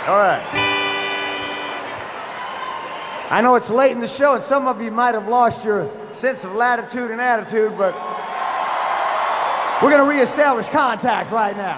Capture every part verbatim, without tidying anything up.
All right. I know it's late in the show, and some of you might have lost your sense of latitude and attitude, but we're going to reestablish contact right now.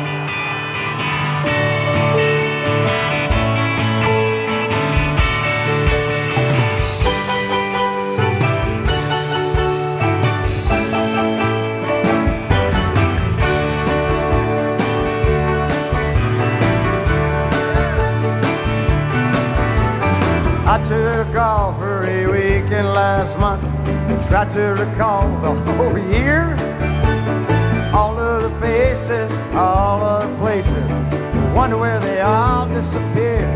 I took off for a weekend last month, tried to recall the whole year, all of the faces, all of the places, wonder where they all disappeared.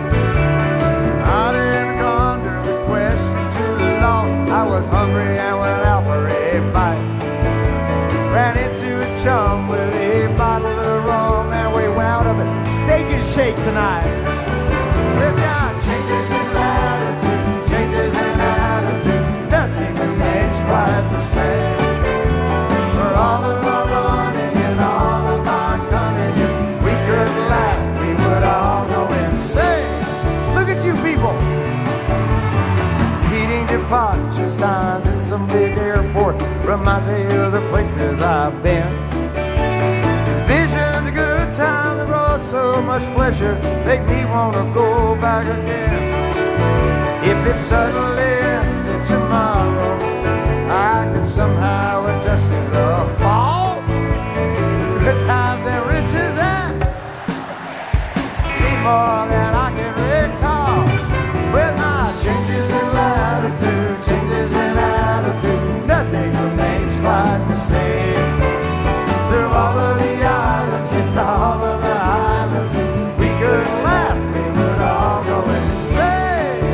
I didn't ponder the question too long, I was hungry and went out for a bite. Ran into a chum with a bottle of rum, and we wound up at Steak and Shake tonight. With our changes in latitude, changes in attitude, nothing remains quite the same. For all of our running and all of our cunning, if we could laugh, we would all go insane. Look at you people. Heating departure signs in some big airport reminds me of the places I've been. Visions of good time that brought so much pleasure make me want to go back again. If it suddenly ended tomorrow, I could somehow adjust to the fall. Good times and riches and see more than I can recall. With my changes in latitude, changes in attitude, nothing remains quite the same. Through all of the islands and all of the islands, we could laugh, we would all go insane.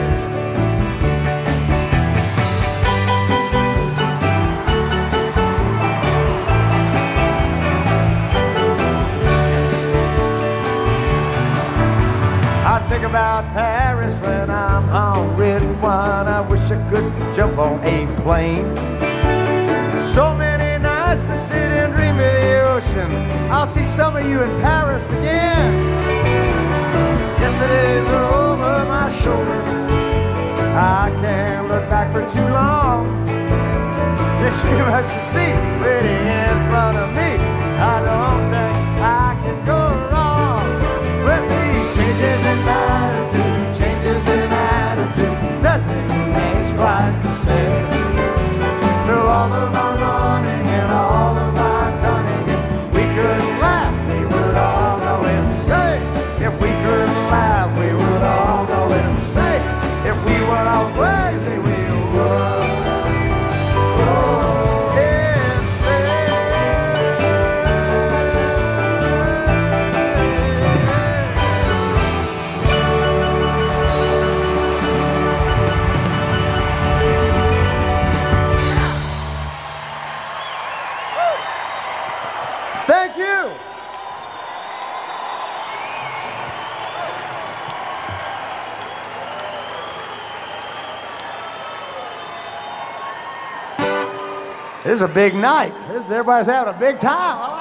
I think about Paris when I'm on red wine. I wish I could jump on a plane. So many nights to sit and dream of the ocean. I'll see some of you in Paris again. Yesterday's over my shoulder, I can't look back for too long. There's too much to see waiting in front of me. I don't think I can go wrong with these changes in latitude, changes in attitude, nothing remains quite the same. Through all of our running and all of our cunning, if we could laugh, we would all go insane. If we could laugh, we would all go insane. If we were all crazy, we would go insane. Thank you. This is a big night. This, everybody's having a big time.